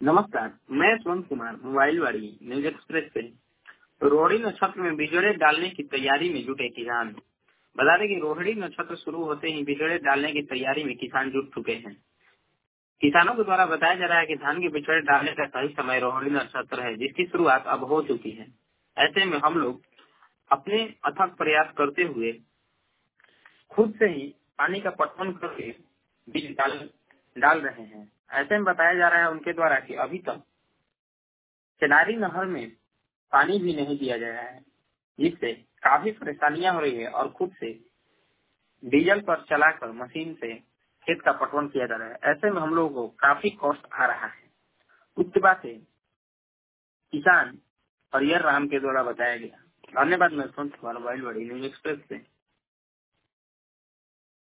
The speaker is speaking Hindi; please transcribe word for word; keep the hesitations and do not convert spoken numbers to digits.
नमस्कार, मैं स्वयं Kumar mobile Wadi news express से रोहिणी नक्षत्र में बिजड़े डालने की तैयारी में जुटे किसान। बता दें कि रोहिणी नक्षत्र शुरू होते ही बिजड़े डालने की तैयारी में किसान जुट चुके हैं। किसानों के द्वारा बताया जा रहा है कि धान के बिचड़े डालने का सही समय रोहिणी नक्षत्र है, जिसकी शुरुआत अब हो चुकी है। ऐसे में हम लोग अपने अथक प्रयास करते हुए खुद से ही पानी का पटवन करके बीज डाल डाल रहे हैं। ऐसे में बताया जा रहा है उनके द्वारा कि अभी तक चेनारी नहर में पानी भी नहीं दिया गया है, जिससे काफी परेशानियां हो रही है और खुद से डीजल पर चलाकर मशीन से खेत का पटवन किया जा रहा है। ऐसे में हम लोगों को काफी कॉस्ट आ रहा है। उक्त बातें किसान हरियर राम के द्वारा बताया गया। धन्यवाद। मैं मोबाइल बड़ी न्यूज एक्सप्रेस से